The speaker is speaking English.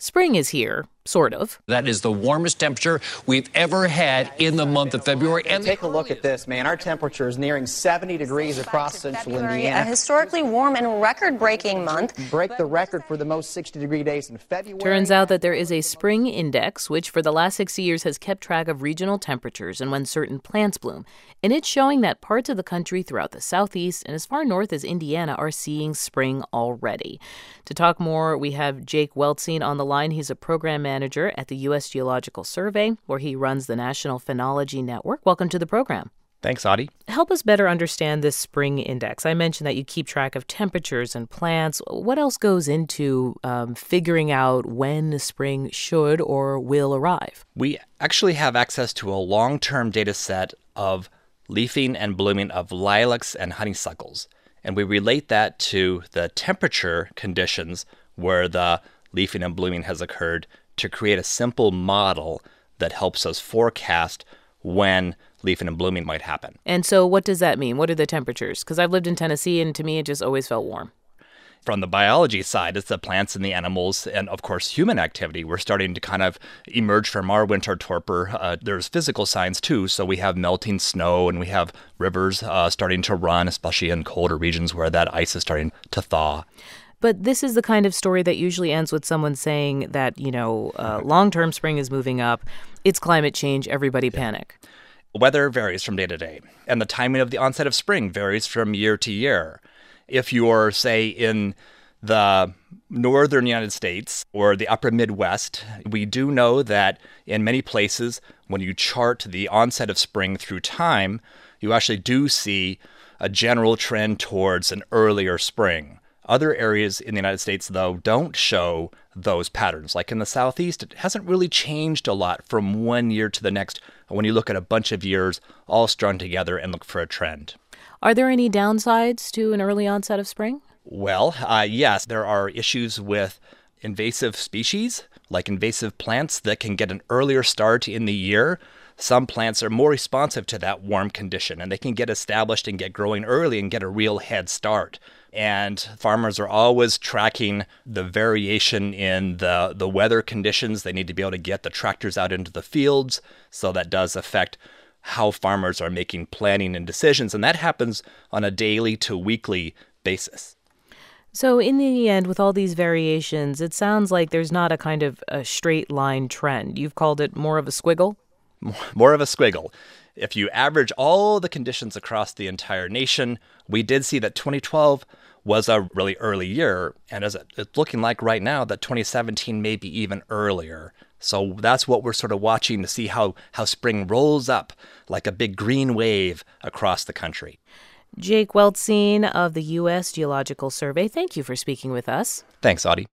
Spring is here, sort of. That is the warmest temperature we've ever had in the month of February. And take a look at this, man. Our temperature is nearing 70 degrees across central Indiana. A historically warm and record-breaking month. Break the record for the most 60-degree days in February. Turns out that there is a spring index, which for the last 60 years has kept track of regional temperatures and when certain plants bloom. And it's showing that parts of the country throughout the southeast and as far north as Indiana are seeing spring already. To talk more, we have Jake Weltzine on the line. He's a program manager at the U.S. Geological Survey, where he runs the National Phenology Network. Welcome to the program. Thanks, Audie. Help us better understand this spring index. I mentioned that you keep track of temperatures and plants. What else goes into figuring out when spring should or will arrive? We actually have access to a long-term data set of leafing and blooming of lilacs and honeysuckles. And we relate that to the temperature conditions where the leafing and blooming has occurred to create a simple model that helps us forecast when leafing and blooming might happen. And so what does that mean? What are the temperatures? Because I've lived in Tennessee, and to me, it just always felt warm. From the biology side, it's the plants and the animals and, of course, human activity. We're starting to kind of emerge from our winter torpor. There's physical signs, too. So we have melting snow and we have rivers starting to run, especially in colder regions where that ice is starting to thaw. But this is the kind of story that usually ends with someone saying that, long-term spring is moving up. It's climate change. Everybody panic. Weather varies from day to day, and the timing of the onset of spring varies from year to year. If you're, say, in the northern United States or the upper Midwest, we do know that in many places, when you chart the onset of spring through time, you actually do see a general trend towards an earlier spring. Other areas in the United States, though, don't show those patterns. Like in the Southeast, it hasn't really changed a lot from one year to the next when you look at a bunch of years all strung together and look for a trend. Are there any downsides to an early onset of spring? Well, yes, there are issues with invasive species, like invasive plants that can get an earlier start in the year. Some plants are more responsive to that warm condition, and they can get established and get growing early and get a real head start. And farmers are always tracking the variation in the weather conditions. They need to be able to get the tractors out into the fields, so that does affect how farmers are making planning and decisions. And that happens on a daily to weekly basis. So in the end, with all these variations, it sounds like there's not a kind of a straight line trend. You've called it more of a squiggle? More of a squiggle. If you average all the conditions across the entire nation, we did see that 2012 was a really early year. And as it's looking like right now, that 2017 may be even earlier. So that's what we're sort of watching to see how spring rolls up like a big green wave across the country. Jake Weltzine of the U.S. Geological Survey, thank you for speaking with us. Thanks, Audie.